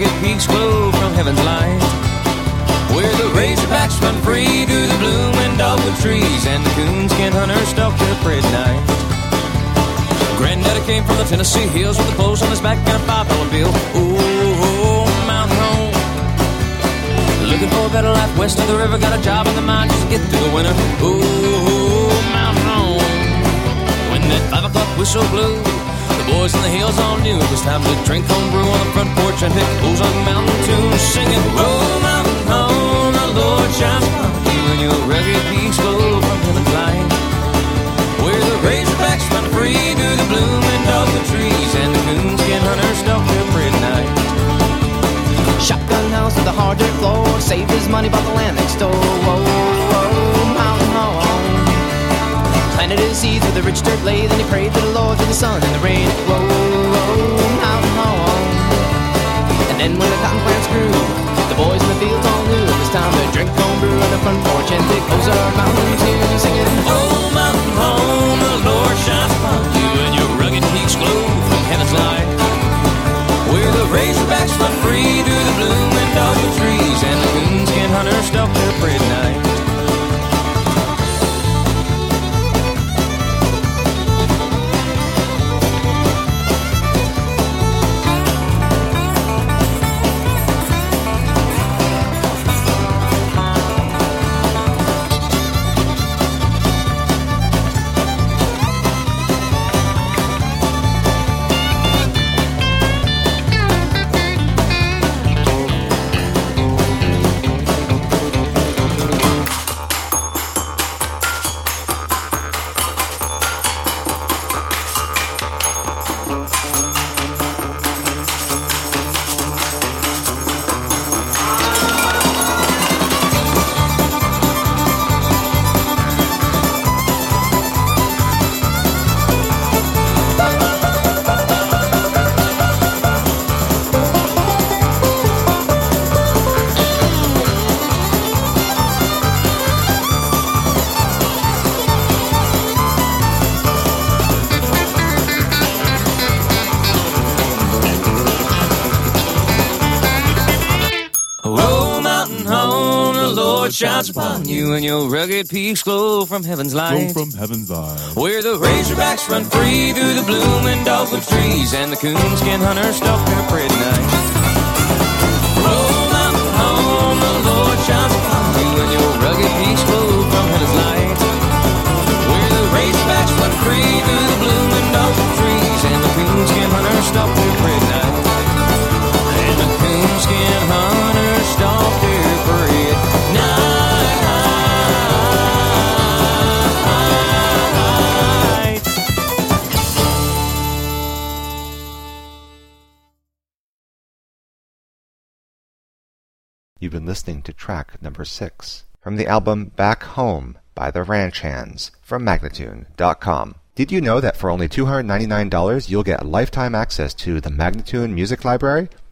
rugged peaks glow from heaven's light, where the razorbacks run free through the blooming dogwood trees, and the coonskin hunters stalk their prey at night. Granddaddy came from the Tennessee hills with a post on his back and a $5 bill. Oh, mountain home, looking for a better life west of the river. Got a job in the mine just to get through the winter. Oh, mountain home. When that 5 o'clock whistle blew, the boys in the hills all knew it was time to drink home brew on the front porch and pick Ozark Mountain tunes, singing, "Oh, mountain home, the Lord shines upon you, and your rugged peaks glow from heaven's light, where the razorbacks run free through the blooming dogwood trees, and the coonskin hunters stalk their prey at night." Shotgun house with a hard dirt floor, saved his money, bought the land next door. Whoa, whoa, mountain home. Planted his seeds with a rich dirt lay, then he prayed to the Lord for the sun and the rain. Whoa, whoa, mountain home. And then when the cotton plants grew, the boys in the fields all knew it was time to drink homebrew on the front porch and pick Ozark Mountain tunes, singing, "Oh, mountain home, the Lord shines upon you, and your rugged peaks glow from heaven's light, where the razorbacks run free through the blooming dogwood trees, and the coonskin hunters stalk their prey at night." Shines upon you, and your rugged peaks glow from heaven's light, where the razorbacks run free through the blooming dogwood trees, and the coonskin hunters stalk their prey at night. Oh, mountain home, the Lord shines upon you, and your rugged peaks glow from heaven's light, where the razorbacks run free through the blooming dogwood trees, and the coonskin hunters stalk their prey at night, and the coonskin hunters stalk their prey at night. You've been listening to track number 6 from the album Back Home by the Ranch Hands from Magnatune.com. Did you know that for only $299 you'll get lifetime access to the Magnatune Music Library?